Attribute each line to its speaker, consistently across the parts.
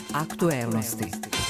Speaker 1: Aktuelnosti.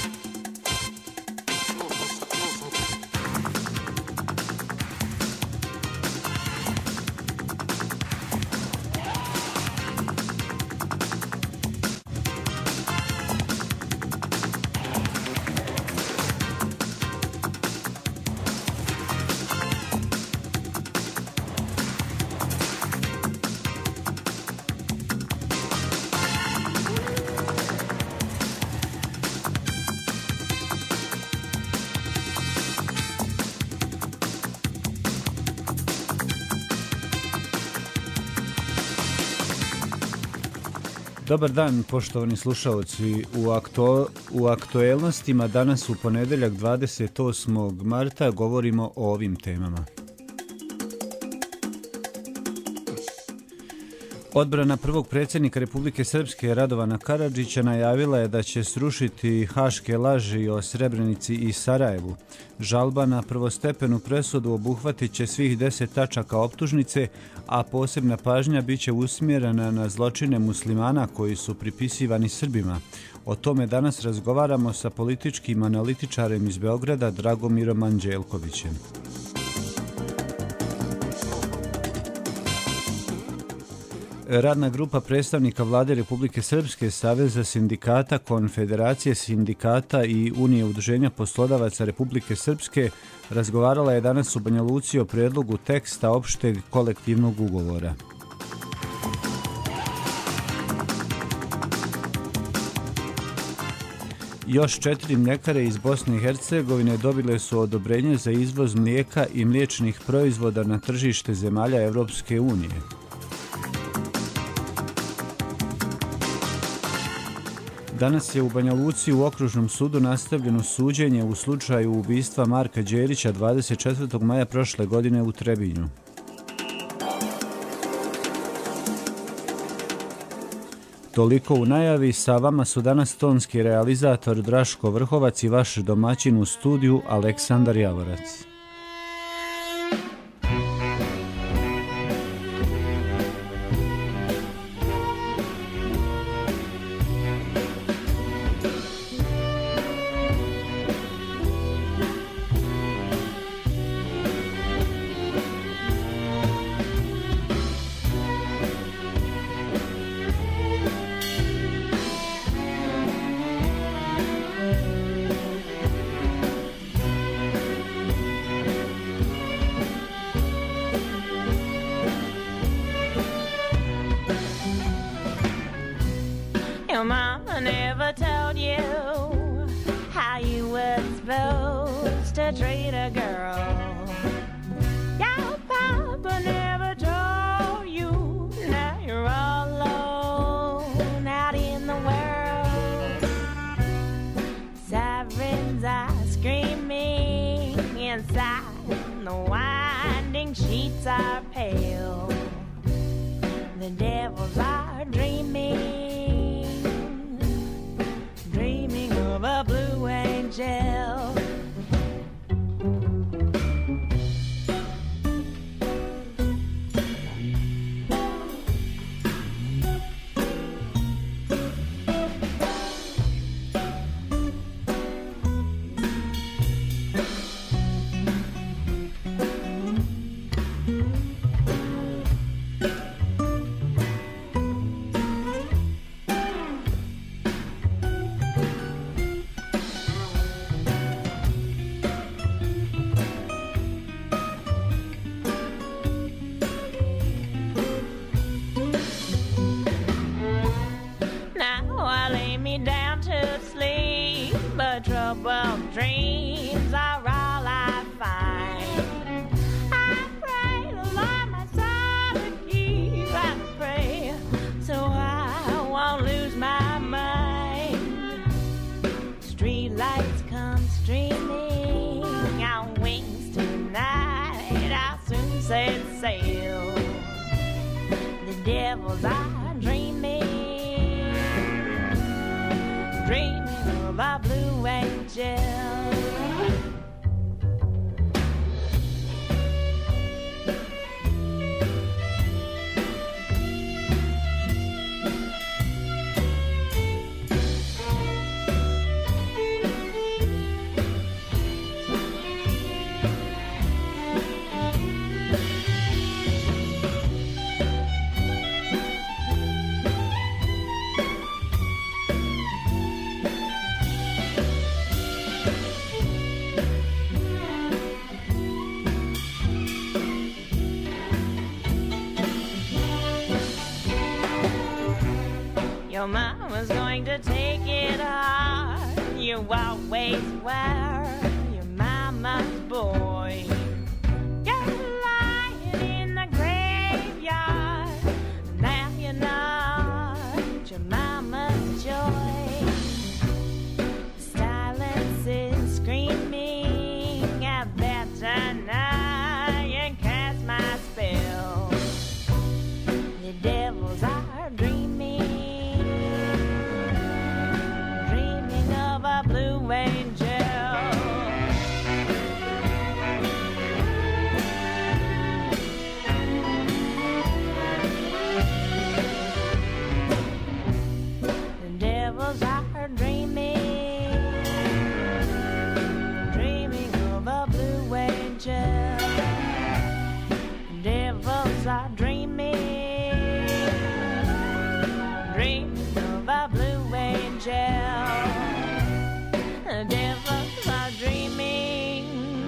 Speaker 2: Dobar dan, poštovani slušalci. U aktuelnostima danas u ponedeljak 28. marta govorimo o ovim temama. Odbrana prvog predsjednika Republike Srpske Radovana Karadžića najavila je da će srušiti haške laži o Srebrenici i Sarajevu. Žalba na prvostepenu presudu obuhvatit će svih 10 tačaka optužnice, a posebna pažnja bit će usmjerena na zločine muslimana koji su pripisivani Srbima. O tome danas razgovaramo sa političkim analitičarem iz Beograda Dragomirom Anđelkovićem. Radna grupa predstavnika Vlade Republike Srpske, Saveza sindikata, Konfederacije sindikata i Unije udruženja poslodavaca Republike Srpske razgovarala je danas u Banja Luci o predlogu teksta opšteg kolektivnog ugovora. Još 4 mljekare iz Bosne i Hercegovine dobile su odobrenje za izvoz mlijeka i mliječnih proizvoda na tržište zemalja Evropske unije. Danas je u Banja Luci u Okružnom sudu nastavljeno suđenje u slučaju ubistva Marka Đerića 24. maja prošle godine u Trebinju. Toliko u najavi, sa vama su danas tonski realizator Draško Vrhovac i vaš domaćin u studiju Aleksandar Javorac.
Speaker 1: Your mama's going to take it hard. You always were your mama's boy. You're lying in the graveyard. Now you're not your mama's joy. Silence is screaming out there tonight and cast my spell. The devils are dreaming of a blue angel. The devils are dreaming of a blue angel. The devils are dreaming of a blue angel. The devils are dreaming.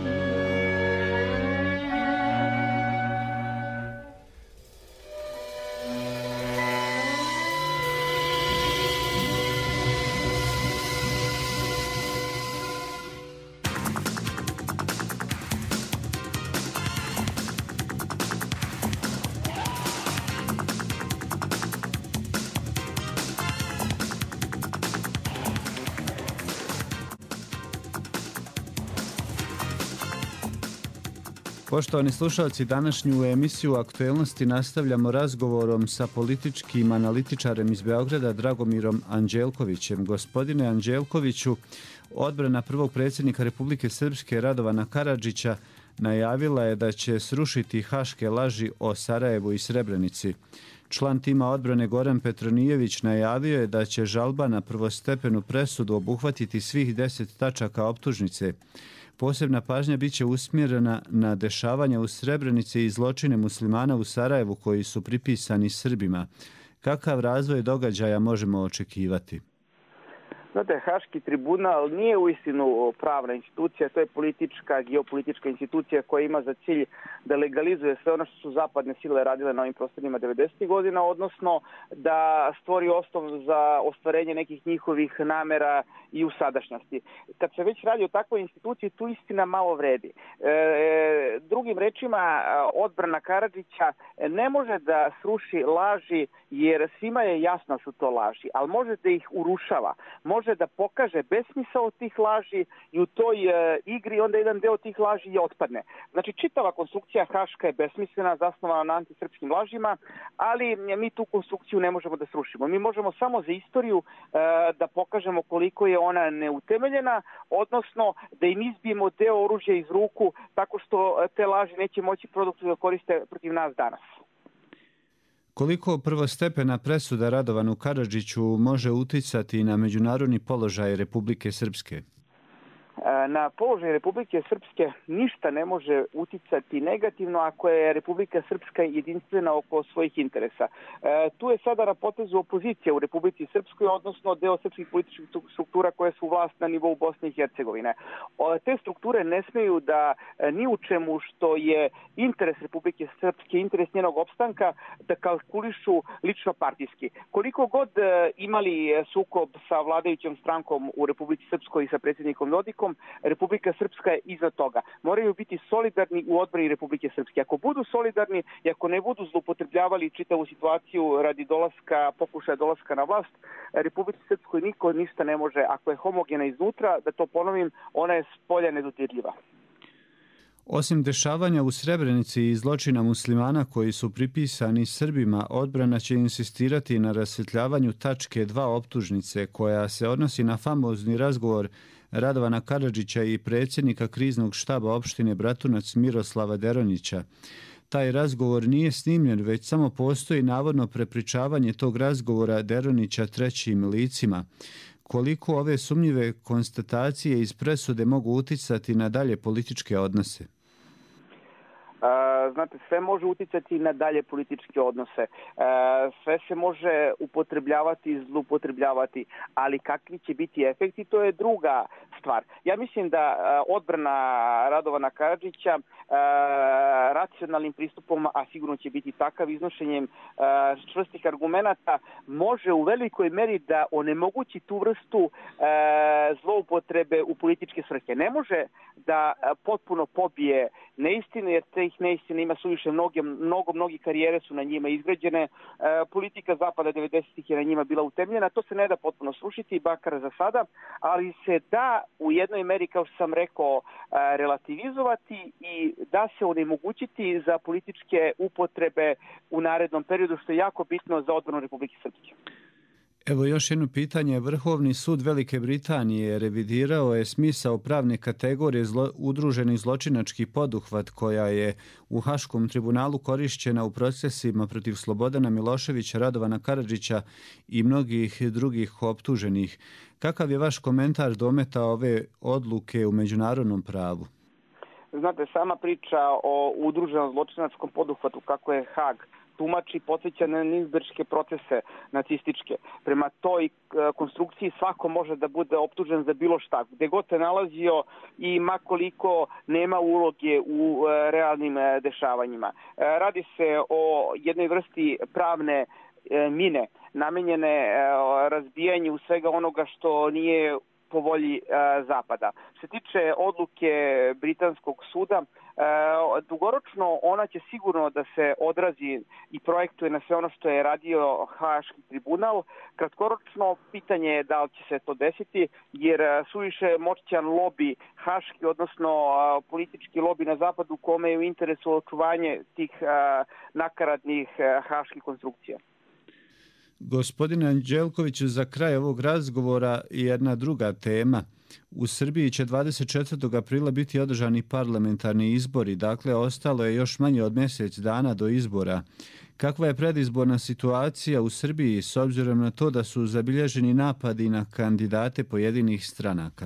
Speaker 2: Poštovani slušalci, današnju emisiju Aktuelnosti nastavljamo razgovorom sa političkim analitičarem iz Beograda Dragomirom Anđelkovićem. Gospodine Anđelkoviću, odbrana prvog predsjednika Republike Srpske Radovana Karadžića najavila je da će srušiti haške laži o Sarajevu i Srebrenici. Član tima odbrane Goran Petronijević najavio je da će žalba na prvostepenu presudu obuhvatiti svih 10 tačaka optužnice. Posebna pažnja bit će usmjerena na dešavanja u Srebrenici i zločine muslimana u Sarajevu koji su pripisani Srbima. Kakav razvoj događaja možemo očekivati?
Speaker 3: Znate, Haški tribunal nije uistinu pravna institucija, to je politička, geopolitička institucija koja ima za cilj da legalizuje sve ono što su zapadne sile radile na ovim prostorima 90. godina, odnosno da stvori osnov za ostvarenje nekih njihovih namera i u sadašnjosti. Kad se već radi o takvoj instituciji, tu istina malo vredi. Drugim rečima, odbrana Karadžića ne može da sruši laži, jer svima je jasno su to laži, ali može da ih urušava, može da pokaže besmisao tih laži i u toj igri onda jedan deo tih laži je otpadne. Znači, čitava konstrukcija Haška je besmislena, zasnovana na antisrpskim lažima, ali mi tu konstrukciju ne možemo da srušimo. Mi možemo samo za istoriju da pokažemo koliko je ona neutemeljena, odnosno da im izbijemo deo oružja iz ruku tako što te laži neće moći produktivno koriste protiv nas danas.
Speaker 2: Koliko prvostepena presuda Radovanu Karadžiću može uticati na međunarodni položaj Republike Srpske?
Speaker 3: Na položaj Republike Srpske ništa ne može uticati negativno ako je Republika Srpska jedinstvena oko svojih interesa. Tu je sada na potezu opozicija u Republici Srpskoj, odnosno deo srpskih političkih struktura koje su vlast na nivou Bosne i Hercegovine. Te strukture ne smeju da ni u čemu što je interes Republike Srpske, interes njenog opstanka, da kalkulišu lično partijski. Koliko god imali sukob sa vladajućom strankom u Republici Srpskoj i sa predsjednikom Dodikom, Republika Srpska je iza toga. Moraju biti solidarni u odbrani Republike Srpske. Ako budu solidarni i ako ne budu zloupotrebljavali čitavu situaciju radi pokušaja dolaska na vlast, Republici Srpskoj niko ništa ne može. Ako je homogena iznutra, da to ponovim, ona je spolja nedodirljiva.
Speaker 2: Osim dešavanja u Srebrenici i zločina muslimana koji su pripisani Srbima, odbrana će insistirati na rasvjetljavanju tačke 2 optužnice koja se odnosi na famozni razgovor Radovana Karadžića i predsjednika kriznog štaba opštine Bratunac Miroslava Deronjića. Taj razgovor nije snimljen, već samo postoji navodno prepričavanje tog razgovora Deronjića trećim licima. Koliko ove sumnjive konstatacije iz presude mogu uticati na dalje političke odnose?
Speaker 3: Znate, sve može uticati na dalje političke odnose. Sve se može upotrebljavati i zloupotrebljavati, ali kakvi će biti efekti, to je druga stvar. Ja mislim da odbrana Radovana Karadžića racionalnim pristupom, a sigurno će biti takav, iznošenjem čvrstih argumenata, može u velikoj meri da onemogući tu vrstu zloupotrebe u političke svrhe. Ne može da potpuno pobije neistine, jer tih neistina ima suviše, mnogi karijere su na njima izgrađene. Politika Zapada 90-ih je na njima bila utemljena. To se ne da potpuno srušiti, bakar za sada, ali se da u jednoj meri, kao što sam rekao, relativizovati i da se onemogućiti za političke upotrebe u narednom periodu, što je jako bitno za odbranu Republike Srpske.
Speaker 2: Evo još jedno pitanje. Vrhovni sud Velike Britanije revidirao je smisao pravne kategorije udruženi zločinački poduhvat koja je u Haškom tribunalu korišćena u procesima protiv Slobodana Miloševića, Radovana Karadžića i mnogih drugih optuženih. Kakav je vaš komentar dometa ove odluke u međunarodnom pravu?
Speaker 3: Znate, sama priča o udruženom zločinačkom poduhvatu, kako je Hag tumači, podsjeća na nizberške procese nacističke. Prema toj konstrukciji svako može da bude optužen za bilo šta, gde god se nalazio i makoliko nema uloge u realnim dešavanjima. Radi se o jednoj vrsti pravne mine, namenjene razbijanju svega onoga što nije po volji Zapada. Što se tiče odluke Britanskog suda, dugoročno ona će sigurno da se odrazi i projektuje na sve ono što je radio Haški tribunal. Kratkoročno pitanje je da li će se to desiti, jer suviše moćan lobi haški, odnosno politički lobi na Zapadu, kome je u interesu očuvanje tih nakaradnih haških konstrukcija.
Speaker 2: Gospodine Anđelkoviću, za kraj ovog razgovora jedna druga tema. U Srbiji će 24. aprila biti održani parlamentarni izbori, dakle ostalo je još manje od mjesec dana do izbora. Kakva je predizborna situacija u Srbiji s obzirom na to da su zabilježeni napadi na kandidate pojedinih stranaka?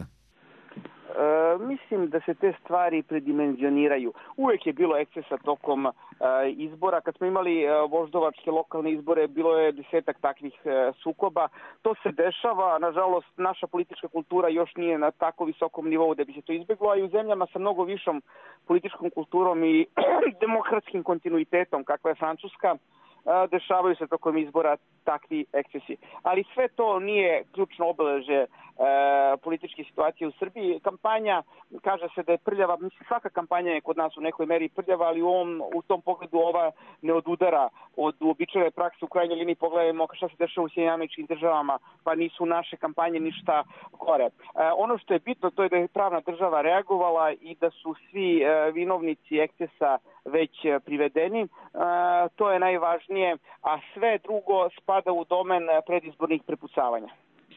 Speaker 3: Mislim da se te stvari predimenzioniraju. Uvijek je bilo ekscesa tokom izbora. Kad smo imali voždovačke lokalne izbore, bilo je 10 takvih sukoba. To se dešava. Nažalost, naša politička kultura još nije na tako visokom nivou da bi se to izbjeglo, a i u zemljama sa mnogo višom političkom kulturom i demokratskim kontinuitetom, kakva je Francuska, dešavaju se tokom izbora takvi ekscesi. Ali sve to nije ključno obeležje političke situacije u Srbiji. Kampanja, kaže se da je prljava, mislim svaka kampanja je kod nas u nekoj meri prljava, ali u tom pogledu ova ne odudara od uobičajene prakse. U krajnjoj liniji pogledajmo šta se dešava u SAD, pa nisu naše kampanje ništa gore. Ono što je bitno, to je da je pravna država reagovala i da su svi vinovnici ekscesa već privedeni. To je najvažnije, a sve drugo spada u domen predizbornih prepucavanja.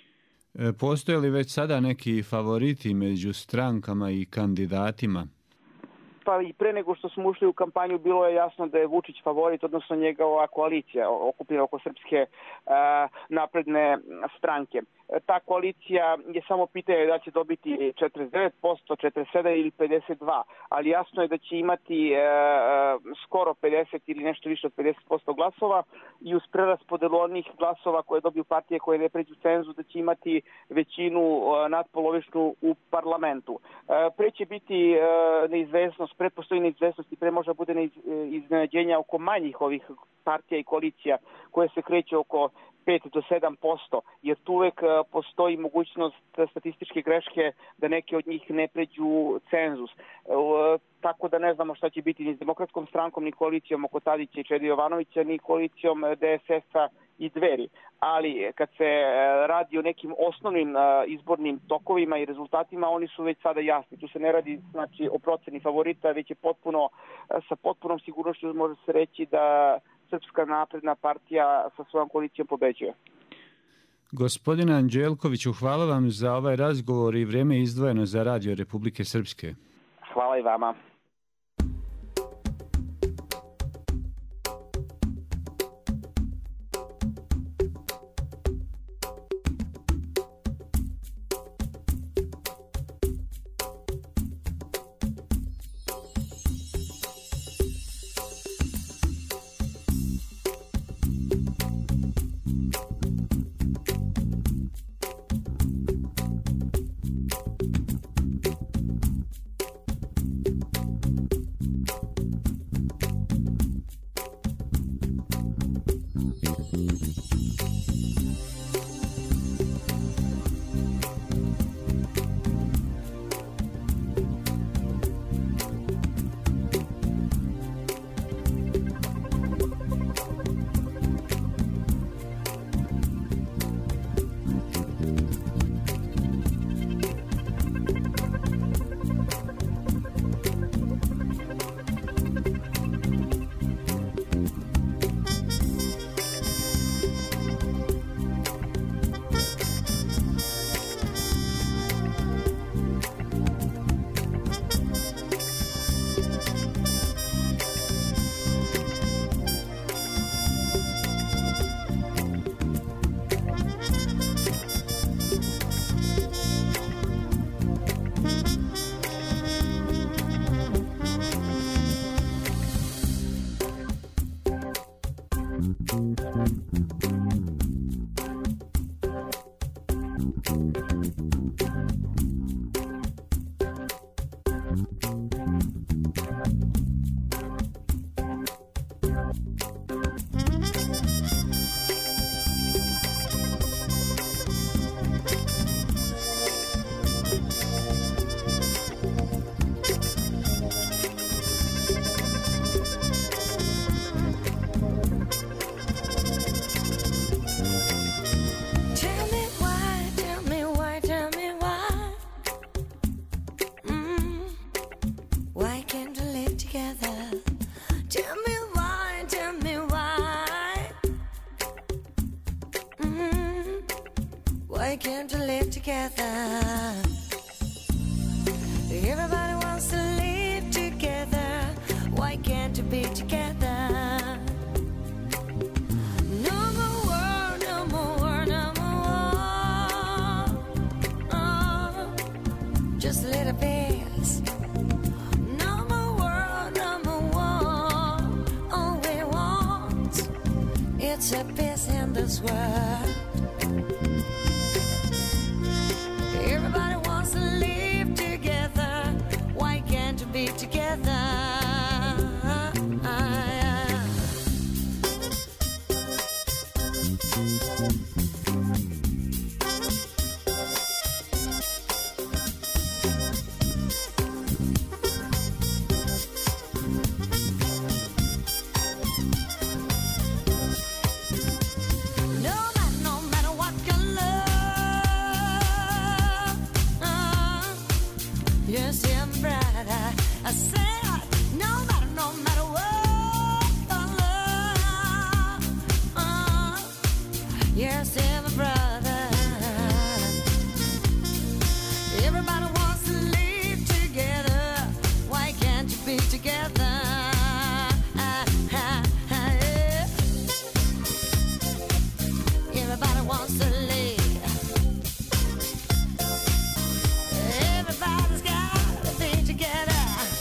Speaker 2: Postoje li već sada neki favoriti među strankama i kandidatima?
Speaker 3: Pa i pre nego što smo ušli u kampanju bilo je jasno da je Vučić favorit, odnosno njegova koalicija okupljena oko Srpske napredne stranke. Ta koalicija je samo pitanje da će dobiti 49%, 47% ili 52%, ali jasno je da će imati skoro 50 ili nešto više od 50% glasova i uz preraspodelu onih glasova koje dobiju partije koje ne pređu cenzus da će imati većinu nadpolovičnu u parlamentu. Pre će biti neizvesnost, pre postoji neizvesnost i pre možda bude iznenađenja oko manjih ovih partija i koalicija koje se kreću oko 5 do 7%, jer tu uvek postoji mogućnost statističke greške da neke od njih ne pređu cenzus. Tako da ne znamo šta će biti ni s Demokratskom strankom, ni koalicijom oko Tadića i Čede Jovanovića, ni koalicijom DSS-a i Dveri. Ali kad se radi o nekim osnovnim izbornim tokovima i rezultatima, oni su već sada jasni. Tu se ne radi znači o proceni favorita, već je sa potpunom sigurnošću može se reći da Srpska napredna partija sa svojom koalicijom pobeđuje.
Speaker 2: Gospodine Anđelkoviću, hvala vam za ovaj razgovor i vrijeme izdvojeno za Radio Republike Srpske.
Speaker 3: Hvala i vama.
Speaker 4: why can't we live together? Everybody wants to live together, why can't we be together? No more war, no more war, no more war. Oh, just a little peace. No more war, no more war. All we want, it's a peace in this world. Everybody wants to live together, why can't we be together? I said, no matter what, yes, dear my brother. Everybody wants to live together, why can't you be together? Everybody wants to live. Everybody's got to be together.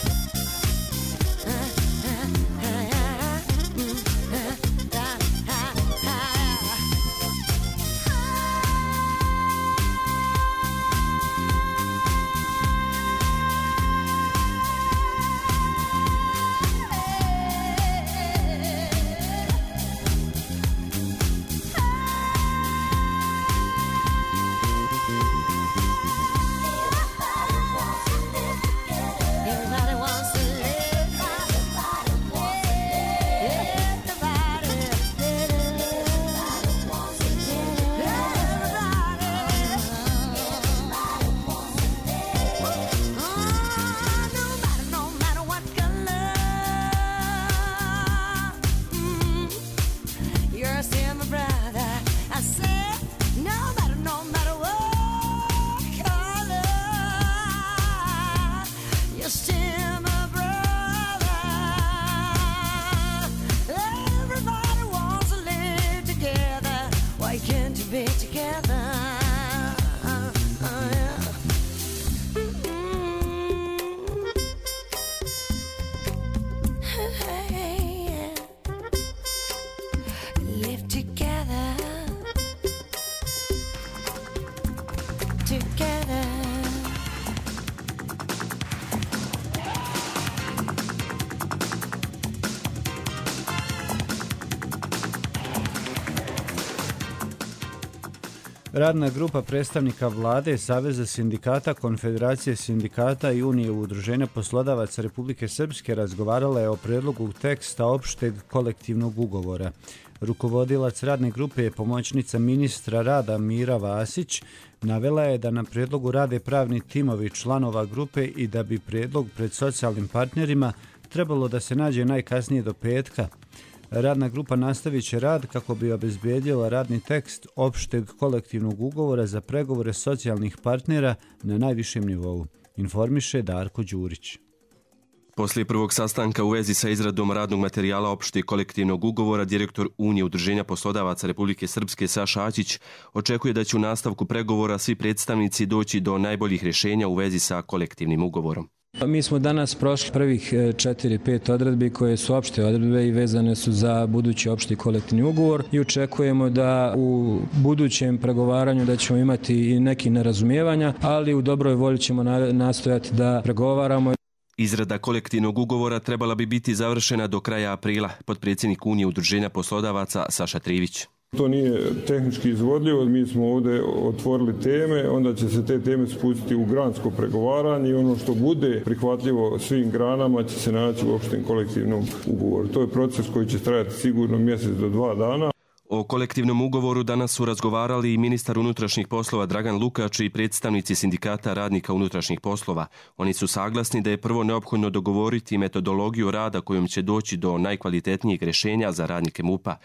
Speaker 2: Radna grupa predstavnika vlade, Saveza sindikata, Konfederacije sindikata i Unije udruženja poslodavaca Republike Srpske razgovarala je o predlogu teksta opšteg kolektivnog ugovora. Rukovodilac radne grupe je pomoćnica ministra rada Mira Vasić. Navela je da na predlogu rade pravni timovi članova grupe i da bi predlog pred socijalnim partnerima trebalo da se nađe najkasnije do petka. Radna grupa nastavit će rad kako bi obezbedila radni tekst opšteg kolektivnog ugovora za pregovore socijalnih partnera na najvišem nivou, informiše Darko Đurić.
Speaker 5: Poslije prvog sastanka u vezi sa izradom radnog materijala opšteg kolektivnog ugovora, direktor Unije udruženja poslodavaca Republike Srpske Saša Aćić očekuje da će u nastavku pregovora svi predstavnici doći do najboljih rješenja u vezi sa kolektivnim ugovorom.
Speaker 6: Mi smo danas prošli prvih 4-5 odredbi koje su opšte odredbe i vezane su za budući opšti kolektivni ugovor i očekujemo da u budućem pregovaranju da ćemo imati i neki nerazumijevanja, ali u dobroj volji ćemo nastojati da pregovaramo.
Speaker 5: Izrada kolektivnog ugovora trebala bi biti završena do kraja aprila, potpredsjednik Unije udruženja poslodavaca Saša Trivić.
Speaker 7: To nije tehnički izvodljivo, mi smo ovdje otvorili teme, onda će se te teme spustiti u gransko pregovaranje i ono što bude prihvatljivo svim granama će se naći u opštem kolektivnom ugovoru. To je proces koji će trajati sigurno mjesec do 2 dana.
Speaker 5: O kolektivnom ugovoru danas su razgovarali i ministar unutrašnjih poslova Dragan Lukač i predstavnici sindikata radnika unutrašnjih poslova. Oni su saglasni da je prvo neophodno dogovoriti metodologiju rada kojom će doći do najkvalitetnijeg rješenja za radnike MUP-a,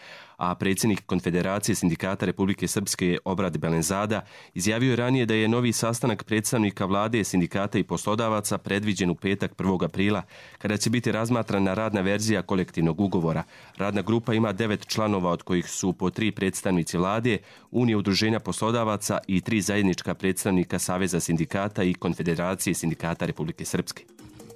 Speaker 5: a predsjednik Konfederacije sindikata Republike Srpske Obrad Belenzada izjavio je ranije da je novi sastanak predstavnika vlade, sindikata i poslodavaca predviđen u petak 1. aprila, kada će biti razmatrana radna verzija kolektivnog ugovora. Radna grupa ima 9 članova, od kojih su po 3 predstavnici vlade, Unije udruženja poslodavaca i 3 zajednička predstavnika Saveza sindikata i Konfederacije sindikata Republike Srpske.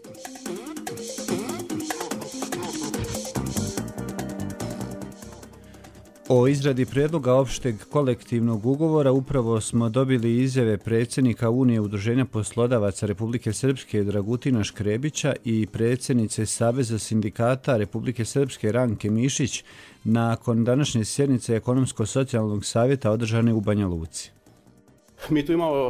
Speaker 2: O izradi prijedloga opšteg kolektivnog ugovora upravo smo dobili izjave predsjednika Unije udruženja poslodavaca Republike Srpske Dragutina Škrebića i predsjednice Saveza sindikata Republike Srpske Ranke Mišić nakon današnje sjednice Ekonomsko-socijalnog savjeta održane u Banja Luci.
Speaker 8: Mi tu imamo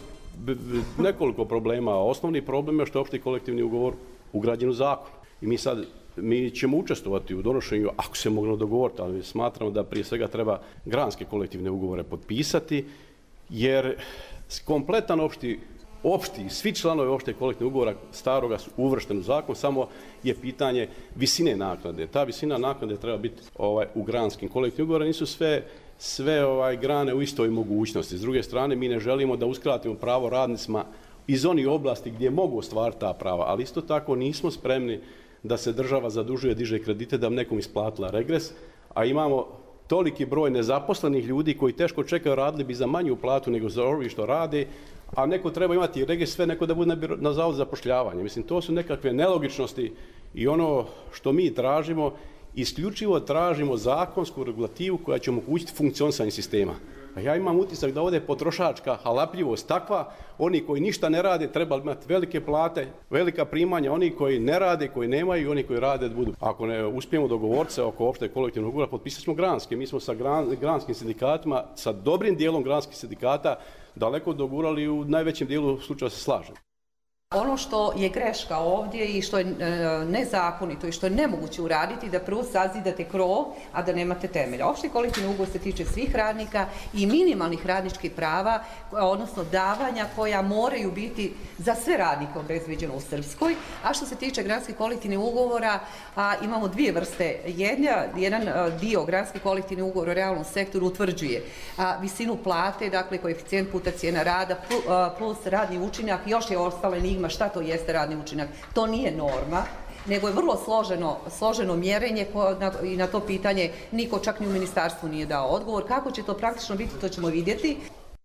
Speaker 8: nekoliko problema. Osnovni problem je što je opšti kolektivni ugovor ugrađen u zakon. I mi ćemo učestvovati u donošenju, ako se moglo dogovoriti, ali smatramo da prije svega treba granske kolektivne ugovore potpisati, jer kompletan opšti, svi članovi opšte kolektivnog ugovora staroga su uvršteni u zakon, samo je pitanje visine naknade. Ta visina naknade treba biti u granskim kolektivnim ugovorima, nisu sve grane u istoj mogućnosti. S druge strane, mi ne želimo da uskratimo pravo radnicima iz onih oblasti gdje mogu ostvariti ta prava, ali isto tako nismo spremni da se država zadužuje, diže kredite da bi nekom isplatila regres, a imamo toliki broj nezaposlenih ljudi koji teško čekaju, radili bi za manju platu nego za ovi što rade, a neko treba imati regres, sve neko da bude na zavodu za zapošljavanje. Mislim, to su nekakve nelogičnosti i ono što mi tražimo, isključivo tražimo zakonsku regulativu koja će omogućiti funkcionisanje sistema. A ja imam utisak da ovdje je potrošačka halapljivost takva, oni koji ništa ne rade trebali imati velike plate, velika primanja, oni koji ne rade, koji nemaju i oni koji rade da budu. Ako ne uspijemo dogovoriti se oko opšte kolektivnog ugovora, potpisat ćemo granske. Mi smo sa granskim sindikatima, sa dobrim dijelom granskih sindikata daleko dogurali i u najvećem dijelu slučaja se slažem.
Speaker 9: Ono što je greška ovdje i što je nezakonito i što je nemoguće uraditi da prvo sazidate krov, a da nemate temelja. Opšti kolektivni ugovor se tiče svih radnika i minimalnih radničkih prava, odnosno davanja koja moraju biti za sve radnike obezbeđeno u Srpskoj. A što se tiče granskih kolektivnih ugovora, imamo dvije vrste. Jedan dio granskih kolektivnih ugovora u realnom sektoru utvrđuje visinu plate, dakle koeficijent puta cijena rada plus radni učinak, još je ostalo enigma šta to jeste radni učinak. To nije norma, nego je vrlo složeno mjerenje i na to pitanje niko čak ni u ministarstvu nije dao odgovor. Kako će to praktično biti, to ćemo vidjeti.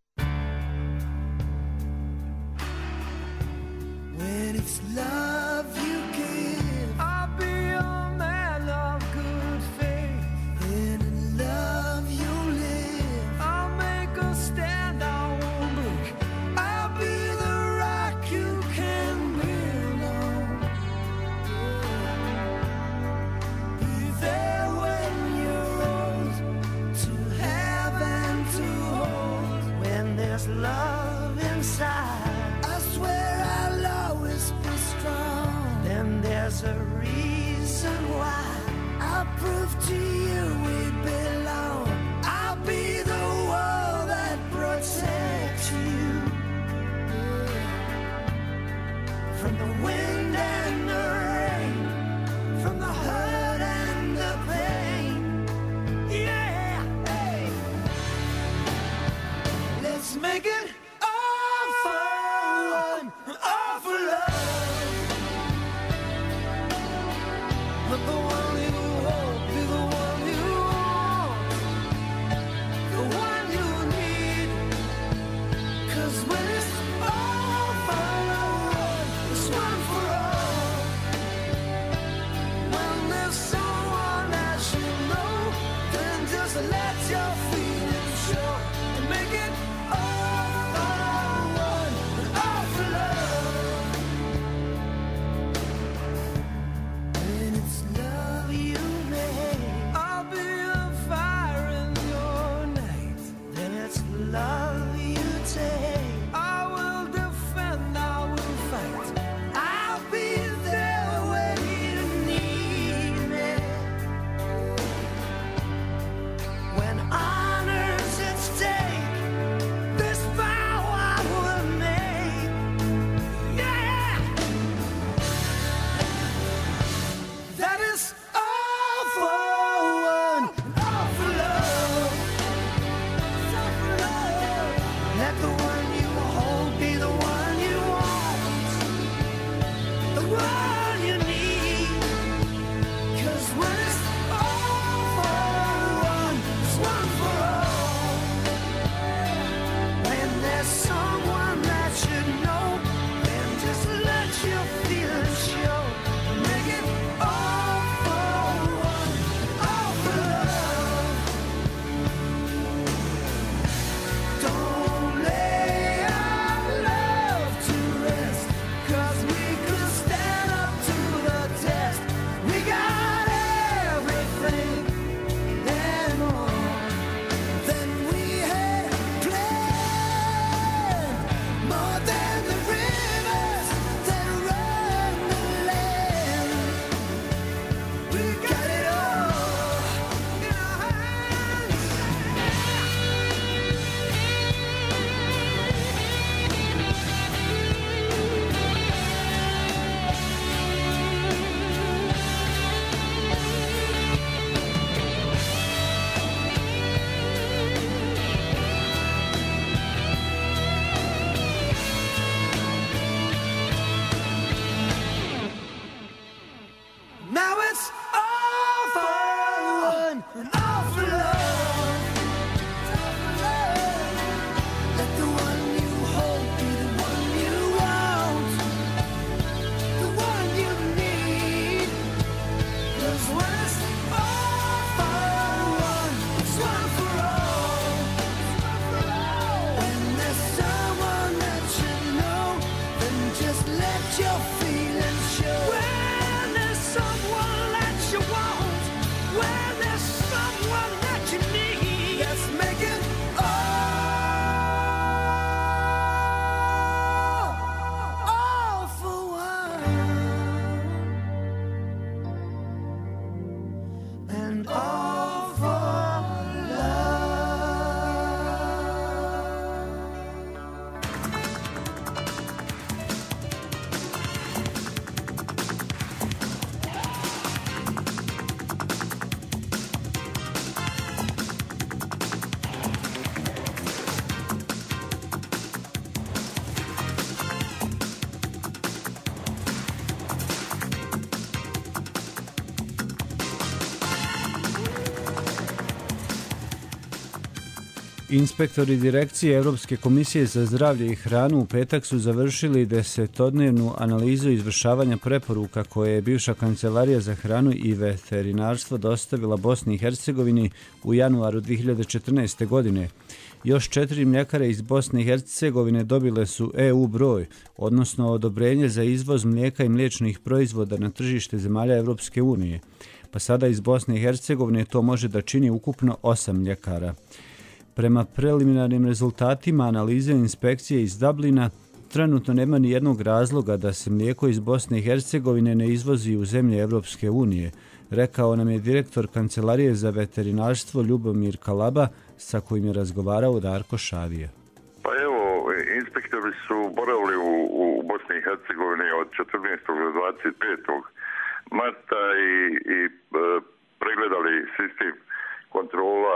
Speaker 4: Love inside. I swear I'll always be strong. Then there's a reason why I'll prove to you we belong. I'll be the wall that protects you from the wind and the rain, from the hurt and the pain. Yeah, hey. Let's make it all for love. Let the one you hold be the one you want, the one you need. 'Cause when it's all for one, it's one for all. When there's someone that you know, then just let your feelings show and make it all.
Speaker 2: Inspektori Direkcije Europske komisije za zdravlje i hranu u petak su završili 10-dnevnu analizu izvršavanja preporuka koje je bivša kancelarija za hranu i veterinarstvo dostavila Bosni i Hercegovini u januaru 2014. godine. Još 4 mljekare iz Bosne i Hercegovine dobile su EU broj, odnosno odobrenje za izvoz mlijeka i mliječnih proizvoda na tržište zemalja Europske unije. Pa sada iz Bosne i Hercegovine to može da čini ukupno 8 mljekara. Prema preliminarnim rezultatima analize inspekcije iz Dublina, trenutno nema ni jednog razloga da se mlijeko iz Bosne i Hercegovine ne izvozi u zemlje Europske unije, rekao nam je direktor Kancelarije za veterinarstvo Ljubomir Kalaba, sa kojim je razgovarao Darko Šavija.
Speaker 10: Pa evo, inspektori su boravili u Bosni i Hercegovini od 14. do 25. marta i pregledali sistem kontrola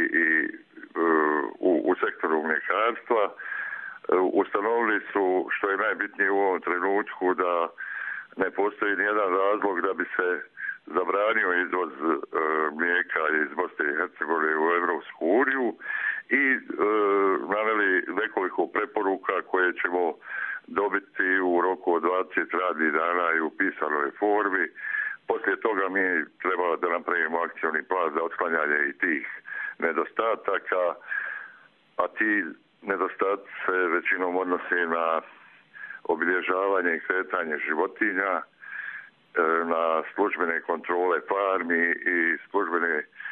Speaker 10: u sektoru mljekarstva. Ustanovili su, što je najbitnije u ovom trenutku, da ne postoji nijedan razlog da bi se zabranio izvoz mlijeka iz Bosne i Hercegovine u Europsku uniju i naveli nekoliko preporuka koje ćemo dobiti u roku od 20 radnih dana i u pisanoj formi. Poslije toga mi treba da napravimo akcioni plan za otklanjanje i tih nedostataka, a ti nedostaci se većinom odnose na obilježavanje i kretanje životinja, na službene kontrole farmi i službene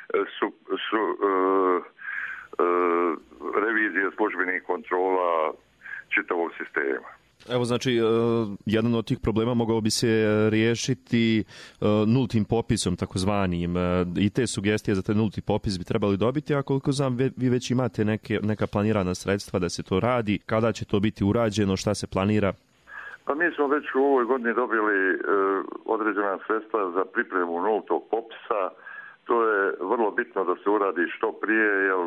Speaker 10: revizije službenih kontrola čitavog sistema.
Speaker 11: Evo, znači, jedan od tih problema mogao bi se riješiti nultim popisom, takozvanim. I te sugestije za taj nulti popis bi trebali dobiti, a koliko znam, vi već imate neka planirana sredstva da se to radi. Kada će to biti urađeno, šta se planira?
Speaker 10: Pa mi smo već u ovoj godini dobili određena sredstva za pripremu nultog popisa. To je vrlo bitno da se uradi što prije, jer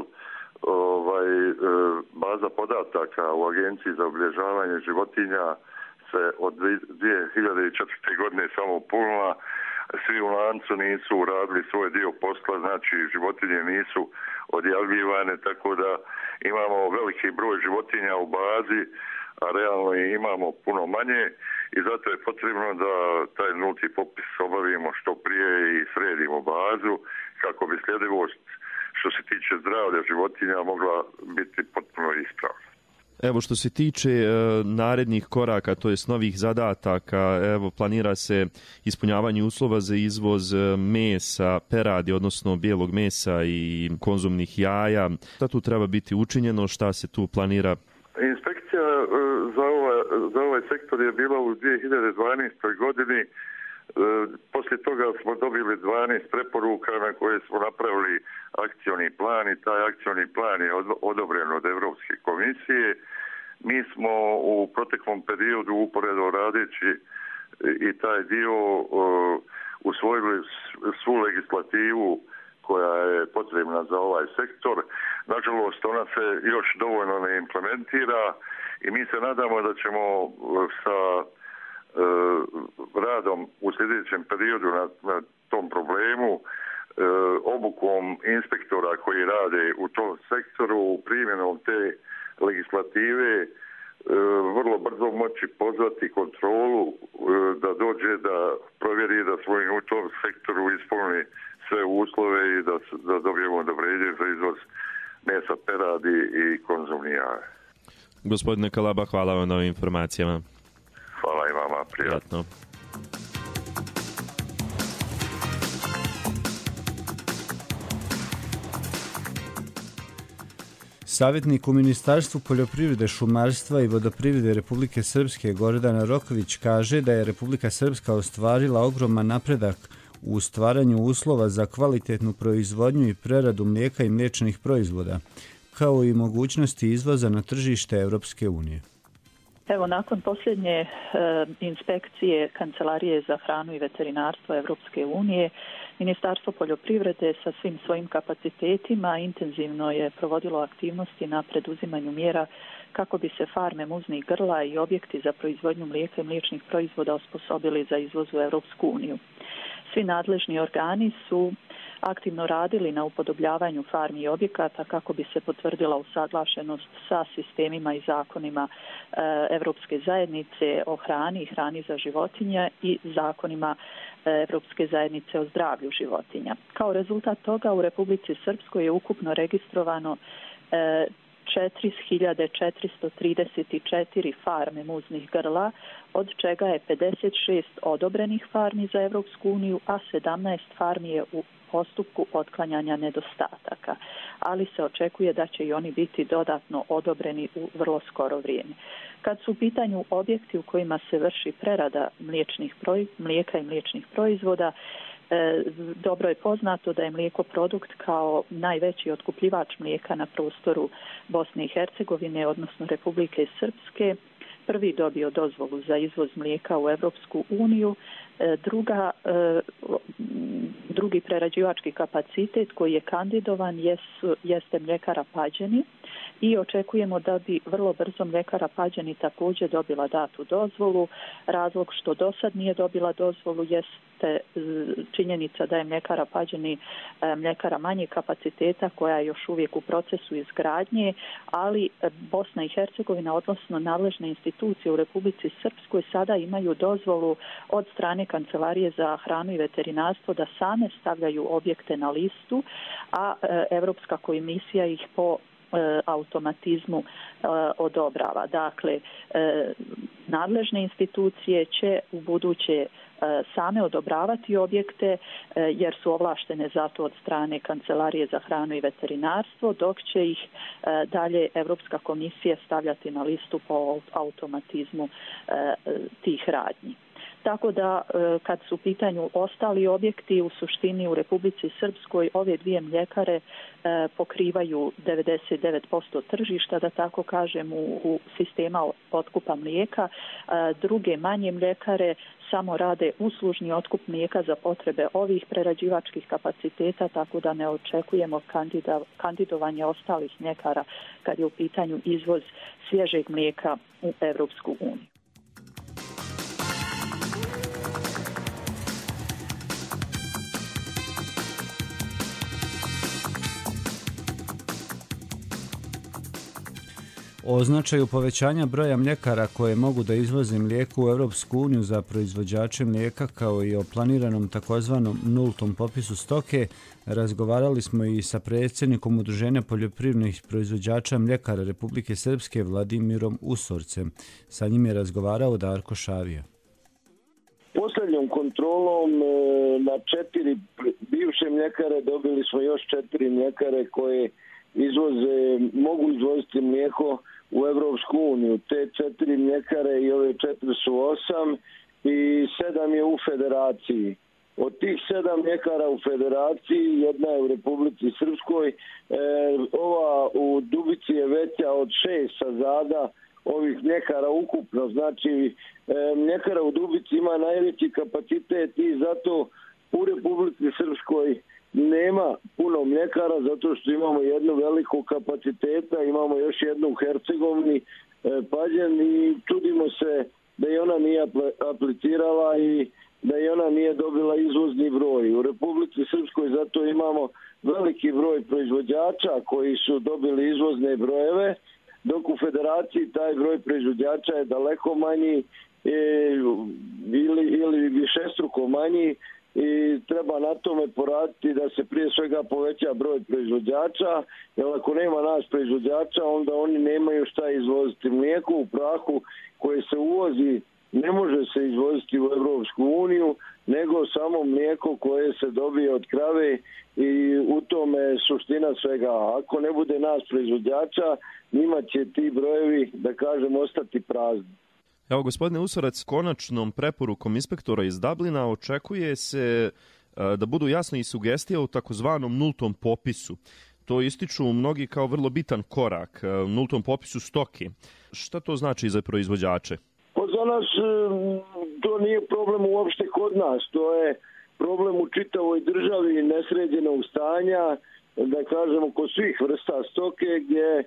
Speaker 10: baza podataka u Agenciji za obilježavanje životinja se od 2004. godine samo punila. Svi u lancu nisu uradili svoj dio posla, znači životinje nisu odjavljivane, tako da imamo veliki broj životinja u bazi, a realno imamo puno manje i zato je potrebno da taj nulti popis obavimo što prije i sredimo bazu kako bi sljedivost što se tiče zdravlja životinja mogla biti potpuno ispravna.
Speaker 11: Evo, što se tiče narednih koraka, to jest novih zadataka, evo, planira se ispunjavanje uslova za izvoz mesa, peradi, odnosno bijelog mesa i konzumnih jaja. Šta tu treba biti učinjeno, šta se tu planira?
Speaker 10: Inspekcija za ovaj sektor je bila u 2012. godini. Poslije toga smo dobili 12 preporuka na koje smo napravili akcioni plan i taj akcioni plan je odobren od Europske komisije. Mi smo u proteklom periodu uporedo radeći i taj dio usvojili svu legislativu koja je potrebna za ovaj sektor. Nažalost, ona se još dovoljno ne implementira i mi se nadamo da ćemo sa radom u sljedećem periodu na tom problemu, obukom inspektora koji rade u tom sektoru, primjenom te legislative, vrlo brzo moći pozvati kontrolu da dođe da provjeri da svojim u tom sektoru ispuni sve uslove i da dobijemo odobrenje za izvoz mesa, peradi i konzumnih jaja.
Speaker 11: Gospodine Kalaba, hvala vam na ovim informacijama.
Speaker 10: Hvala i vama, prijatno.
Speaker 2: Savjetnik u Ministarstvu poljoprivrede, šumarstva i vodoprivrede Republike Srpske Gordana Roković kaže da je Republika Srpska ostvarila ogroman napredak u stvaranju uslova za kvalitetnu proizvodnju i preradu mlijeka i mliječnih proizvoda, kao i mogućnosti izvoza na tržište Europske unije.
Speaker 12: Evo, nakon posljednje inspekcije Kancelarije za hranu i veterinarstvo Europske unije, Ministarstvo poljoprivrede sa svim svojim kapacitetima intenzivno je provodilo aktivnosti na preduzimanju mjera kako bi se farme muznih grla i objekti za proizvodnju mlijeka i mliječnih proizvoda osposobili za izvoz u Europsku uniju. Svi nadležni organi su aktivno radili na upodobljavanju farmi i objekata kako bi se potvrdila usaglašenost sa sistemima i zakonima Evropske zajednice o hrani i hrani za životinje i zakonima Evropske zajednice o zdravlju životinja. Kao rezultat toga u Republici Srpskoj je ukupno registrovano 4434 farme muznih grla, od čega je 56 odobrenih farmi za Evropsku uniju, a 17 farmi je u postupku otklanjanja nedostataka, ali se očekuje da će i oni biti dodatno odobreni u vrlo skoro vrijeme. Kad su u pitanju objekti u kojima se vrši prerada mlijeka i mliječnih proizvoda, dobro je poznato da je mlijeko produkt kao najveći otkupljivač mlijeka na prostoru Bosne i Hercegovine, odnosno Republike Srpske, prvi dobio dozvolu za izvoz mlijeka u Evropsku uniju. Drugi prerađivački kapacitet koji je kandidovan jeste mljekara Pađeni i očekujemo da bi vrlo brzo mljekara Pađeni također dobila datu dozvolu. Razlog što do sad nije dobila dozvolu jeste činjenica da je mljekara Pađeni mljekara manje kapaciteta koja je još uvijek u procesu izgradnje, ali Bosna i Hercegovina, odnosno nadležne institucije u Republici Srpskoj sada imaju dozvolu od strane Kancelarije za hranu i veterinarstvo da same stavljaju objekte na listu, a Evropska komisija ih po automatizmu odobrava. Dakle, nadležne institucije će u buduće same odobravati objekte jer su ovlaštene za to od strane Kancelarije za hranu i veterinarstvo, dok će ih dalje Evropska komisija stavljati na listu po automatizmu tih radnji. Tako da kad su u pitanju ostali objekti, u suštini u Republici Srpskoj ove dvije mljekare pokrivaju 99% tržišta, da tako kažem, u sistema otkupa mlijeka. Druge manje mljekare samo rade uslužni otkup mlijeka za potrebe ovih prerađivačkih kapaciteta, tako da ne očekujemo kandidovanje ostalih mljekara kad je u pitanju izvoz svježeg mlijeka u Evropsku uniju.
Speaker 2: O značaju povećanja broja mljekara koje mogu da izvoze mlijeko u Europsku uniju za proizvođače mlijeka kao i o planiranom takozvanom nultom popisu stoke razgovarali smo i sa predsjednikom Udruženja poljoprivrednih proizvođača mljekara Republike Srpske Vladimirom Usorcem. Sa njim je razgovarao Darko Šavija.
Speaker 13: Posljednjom kontrolom na 4 bivše mljekare dobili smo još 4 mljekare koje mogu izvoziti mlijeko u Evropsku uniju. Te 4 mljekare i ove 4 su 8 i 7 je u federaciji. Od tih 7 mljekara u federaciji, jedna je u Republici Srpskoj, ova u Dubici je veća od 6 sazada ovih mljekara ukupno. Znači, mljekara u Dubici ima najveći kapacitet i zato u Republici Srpskoj nema puno mljekara zato što imamo jednu veliku kapaciteta, imamo još jednu u Hercegovini, Pađen, i čudimo se da i ona nije aplicirala i da i ona nije dobila izvozni broj. U Republici Srpskoj zato imamo veliki broj proizvođača koji su dobili izvozne brojeve, dok u federaciji taj broj proizvođača je daleko manji ili višestruko manji. I treba na tome poraditi da se prije svega poveća broj proizvođača, jer ako nema nas proizvođača, onda oni nemaju šta izvoziti. Mlijeko u prahu koje se uvozi ne može se izvoziti u Evropsku uniju, nego samo mlijeko koje se dobije od krave i u tome suština svega. Ako ne bude nas proizvođača, njima će ti brojevi, da kažem, ostati prazni.
Speaker 11: Evo, gospodine Usorac, konačnom preporukom inspektora iz Dublina očekuje se da budu jasne i sugestije o takozvanom nultom popisu. To ističu mnogi kao vrlo bitan korak, nultom popisu stoke. Šta to znači za proizvođače?
Speaker 13: Za nas to nije problem uopšte kod nas. To je problem u čitavoj državi nesređenog stanja, da kažemo, kod svih vrsta stoke, gdje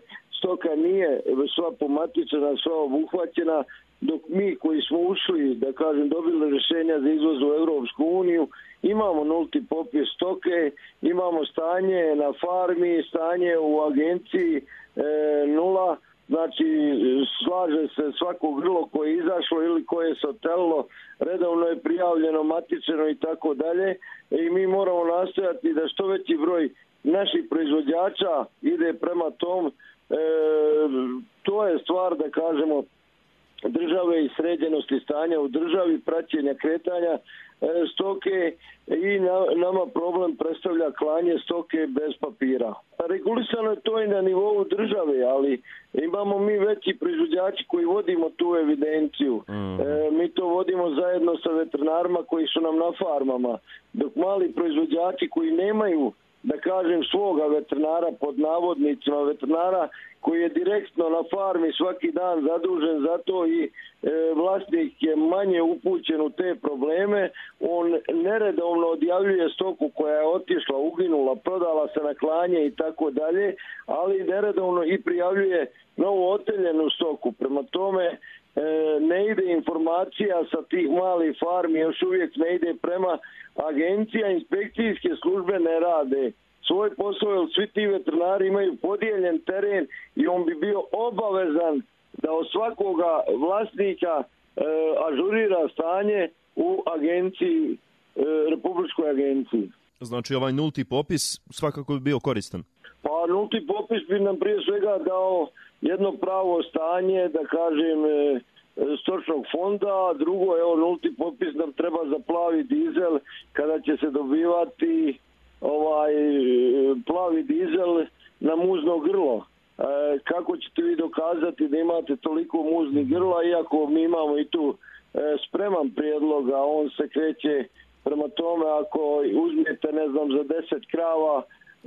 Speaker 13: stoka nije sva pomatičena, sva obuhvaćena, dok mi koji smo ušli, da kažem, dobili rješenja za izvoz u Europsku uniju, imamo nulti popis stoke, imamo stanje na farmi, stanje u agenciji nula, znači slaže se svako grlo koje je izašlo ili koje se otelilo, redovno je prijavljeno, matičeno i tako dalje, i mi moramo nastojati da što veći broj naših proizvođača ide prema tom. To je stvar, da kažemo, države i sređenosti stanja u državi, praćenja kretanja stoke, i nama problem predstavlja klanje stoke bez papira. Regulisano je to i na nivou države, ali imamo mi veći proizvođači koji vodimo tu evidenciju. Mi to vodimo zajedno sa veterinarima koji su nam na farmama, dok mali proizvođači koji nemaju, da kažem, svoga veterinara, pod navodnicima veterinara, koji je direktno na farmi svaki dan zadužen za to i vlasnik je manje upućen u te probleme, on neredovno odjavljuje stoku koja je otišla, uginula, prodala se na klanje i tako dalje, ali neredovno i prijavljuje novu oteljenu stoku. Prema tome ne ide informacija sa tih malih farmi, još uvijek ne ide prema agencija, inspekcijske službe ne rade svoj posao, jer svi ti veterinari imaju podijeljen teren i on bi bio obavezan da od svakoga vlasnika ažurira stanje u agenciji, Republičkoj agenciji.
Speaker 11: Znači ovaj nulti popis svakako bi bio koristan.
Speaker 13: Pa nulti popis bi nam prije svega dao jedno pravo stanje, da kažem, stočnog fonda. Drugo, evo, nulti popis nam treba za plavi dizel, kada će se dobivati plavi dizel na muzno grlo. Kako ćete vi dokazati da imate toliko muznih grla, iako mi imamo i tu spreman prijedlog, a on se kreće prema tome, ako uzmete, ne znam, za 10 krava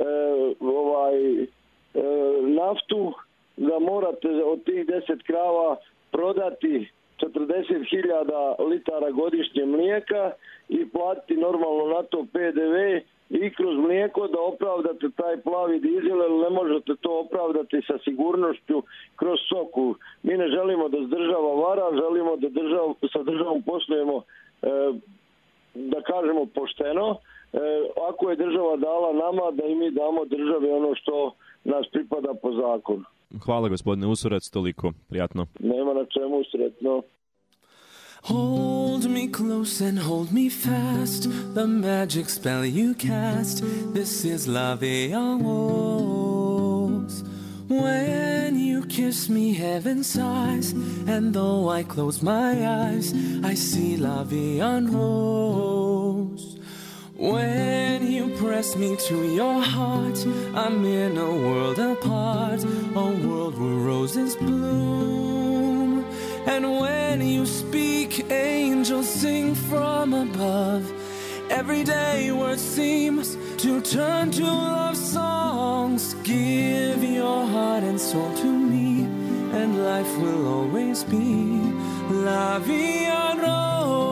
Speaker 13: naftu, da morate od tih 10 krava prodati 40.000 litara godišnje mlijeka i platiti normalno na to PDV i kroz mlijeko da opravdate taj plavi dizel, jer ne možete to opravdati sa sigurnošću kroz stoku. Mi ne želimo da država vara, želimo da sa državom poslujemo, da kažemo, pošteno. Ako je država dala nama, da i mi damo državi ono što nas pripada po zakonu.
Speaker 11: Hvala, gospodine Usorac, toliko. Prijatno.
Speaker 13: Nema na čemu, sretno.
Speaker 14: Hold me close and hold me fast, the magic spell you cast, this is La Vie en Rose. When you kiss me, heaven sighs, and though I close my eyes, I see La Vie en Rose. When you press me to your heart, I'm in a world apart, a world where roses bloom. And when you speak, angels sing from above. Every day word seems to turn to love songs. Give your heart and soul to me, and life will always be La Vie en Rose.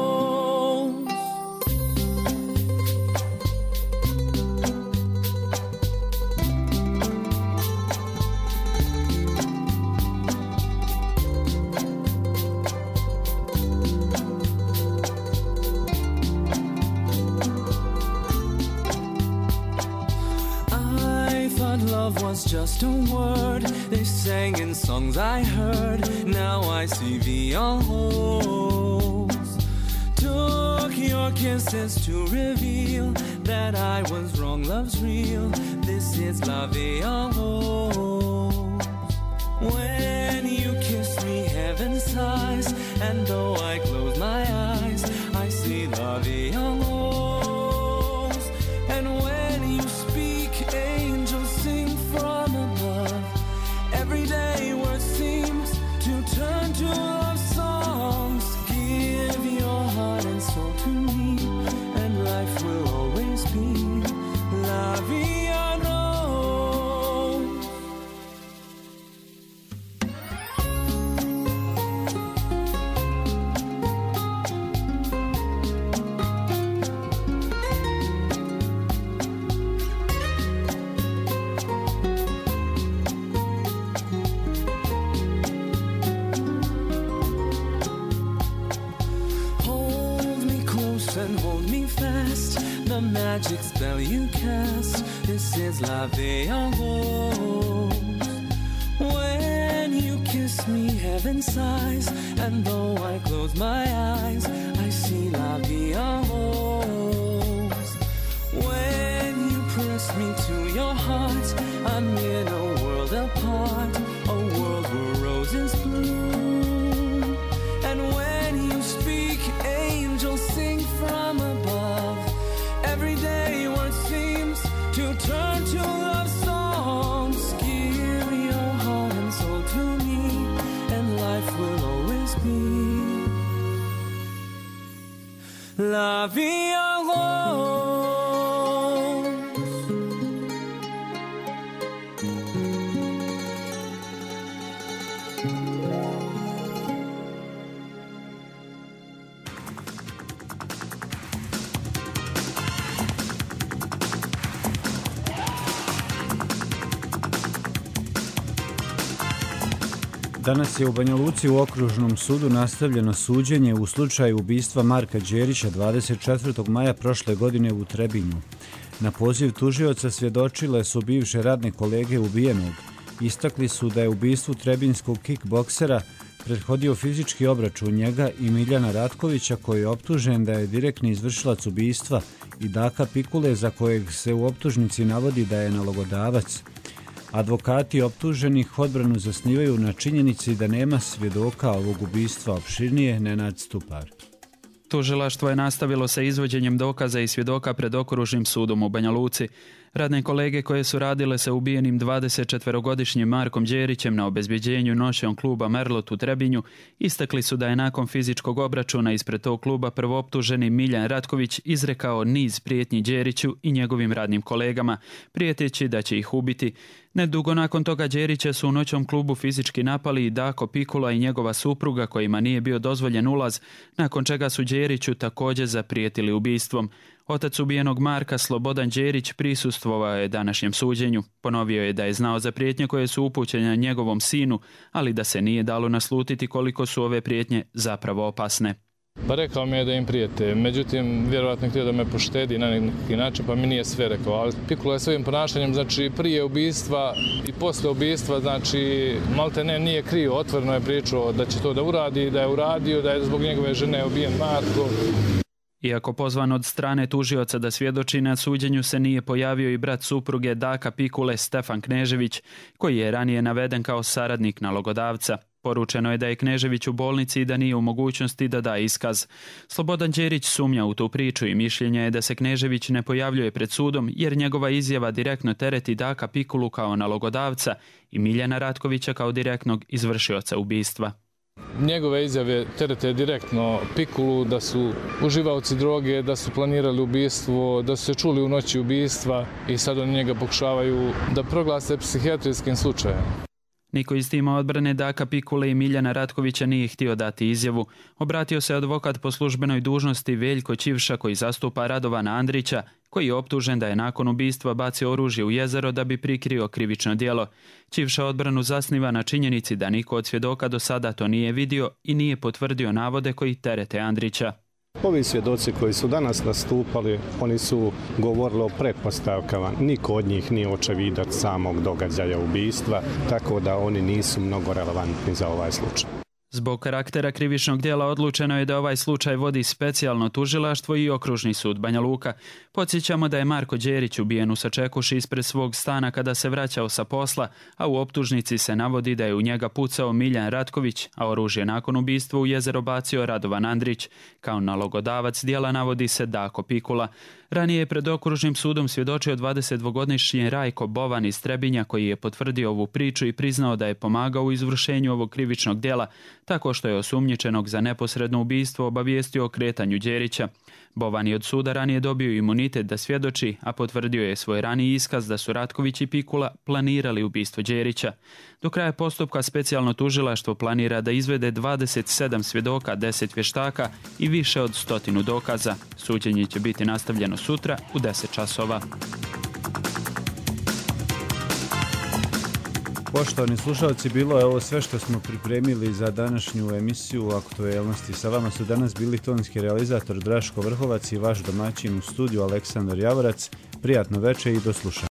Speaker 14: Love was just a word they sang in songs I heard. Now I see the rose. Took your kisses to reveal that I was wrong, love's real. This is La Vie en Rose. When you kiss me, heaven sighs, and though I close my eyes, I see La Vie en Rose. And when you speak, angels sing from above. Every day word seems to turn to love songs. Give your heart and soul to me, and life will always be La Vie en Rose. magic spell you cast. This is la vie en rose. When you kiss me, heaven sighs, and though I close my eyes, I see la vie en rose. When you press me to your heart, I'm in a world apart, a world where roses bloom. And when you speak, angels sing from above. Every day one seems to turn to love songs. Give your heart and soul to me, and life will always be la vie en rose.
Speaker 2: Danas je u Banja Luci u okružnom sudu nastavljeno suđenje u slučaju ubistva Marka Đerića 24. maja prošle godine u Trebinju. Na poziv tužioca svjedočile su bivše radne kolege ubijenog. Istakli su da je ubistvu trebinskog kickboksera prethodio fizički obračun njega i Miljana Ratkovića, koji je optužen da je direktni izvršilac ubistva, i Daka Pikule, za kojeg se u optužnici navodi da je nalogodavac. Advokati optuženih odbranu zasnivaju na činjenici da nema svjedoka ovog ubistva. Opširnije Nenad Stupar.
Speaker 15: Tužilaštvo je nastavilo sa izvođenjem dokaza i svjedoka pred okružnim sudom u Banja Luci. Radne kolege koje su radile sa ubijenim 24-godišnjim Markom Đerićem na obezbjeđenju noćnog kluba Merlot u Trebinju istakli su da je nakon fizičkog obračuna ispred tog kluba prvooptuženi Miljan Ratković izrekao niz prijetnji Đeriću i njegovim radnim kolegama, prijeteći da će ih ubiti. Nedugo nakon toga Đerića su u noćnom klubu fizički napali i Dako Pikula i njegova supruga, kojima nije bio dozvoljen ulaz, nakon čega su Đeriću također zaprijetili ubistvom. Otac ubijenog Marka, Slobodan Đerić, prisustvovao je današnjem suđenju. Ponovio je da je znao za prijetnje koje su upućene njegovom sinu, ali da se nije dalo naslutiti koliko su ove prijetnje zapravo opasne.
Speaker 16: Pa rekao mi je da im prijete, međutim, vjerovatno htio da me poštedi na neki način, pa mi nije sve rekao. Ali Pikula je svojim ponašanjem, znači prije ubistva i posle ubistva, znači malte ne nije krio, otvoreno je pričao da će to da uradi, da je uradio, da je zbog njegove žene ubijen Marko.
Speaker 15: Iako pozvan od strane tužioca da svjedoči, na suđenju se nije pojavio i brat supruge Daka Pikule, Stefan Knežević, koji je ranije naveden kao saradnik nalogodavca. Poručeno je da je Knežević u bolnici i da nije u mogućnosti da da iskaz. Slobodan Đerić sumnja u tu priču i mišljenja je da se Knežević ne pojavljuje pred sudom jer njegova izjava direktno tereti Daka Pikulu kao nalogodavca i Miljana Ratkovića kao direktnog izvršioca ubistva.
Speaker 16: Njegove izjave terete direktno Pikulu, da su uživaoci droge, da su planirali ubistvo, da su se čuli u noći ubistva i sad oni njega pokušavaju da proglase psihijatrijskim slučajem.
Speaker 15: Niko iz tima odbrane Daka Pikule i Miljana Ratkovića nije htio dati izjavu. Obratio se advokat po službenoj dužnosti Veljko Ćivša, koji zastupa Radovana Andrića, koji je optužen da je nakon ubistva bacio oružje u jezero da bi prikrio krivično djelo. Ćivša odbranu zasniva na činjenici da niko od svjedoka do sada to nije vidio i nije potvrdio navode koji terete Andrića.
Speaker 17: Ovi svjedoci koji su danas nastupali, oni su govorili o pretpostavkama. Niko od njih nije očevidac samog događaja ubistva, tako da oni nisu mnogo relevantni za ovaj slučaj.
Speaker 15: Zbog karaktera krivičnog djela odlučeno je da ovaj slučaj vodi specijalno tužilaštvo i okružni sud Banja Luka. Podsjećamo da je Marko Đerić ubijen u Sačekuši ispred svog stana kada se vraćao sa posla, a u optužnici se navodi da je u njega pucao Miljan Ratković, a oružje nakon ubistva u jezero bacio Radovan Andrić. Kao nalogodavac djela navodi se Dako Pikula. Ranije je pred okružnim sudom svjedočio 22-godišnji Rajko Bovan iz Trebinja, koji je potvrdio ovu priču i priznao da je pomagao u izvršenju ovog krivičnog djela, tako što je osumnjičenog za neposredno ubistvo obavijestio o kretanju Đerića. Bovan je od suda ranije dobio imunitet da svjedoči, a potvrdio je svoj raniji iskaz da su Ratković i Pikula planirali ubistvo Đerića. Do kraja postupka specijalno tužilaštvo planira da izvede 27 svjedoka, 10 vještaka i više od 100 dokaza. Suđenje će biti nastavljeno sutra u 10 časova.
Speaker 2: Poštovani slušalci, bilo je ovo sve što smo pripremili za današnju emisiju Aktuelnosti. Sa vama su danas bili tonski realizator Draško Vrhovac i vaš domaćin u studiju Aleksandar Javorac. Prijatno večer i do slušanja.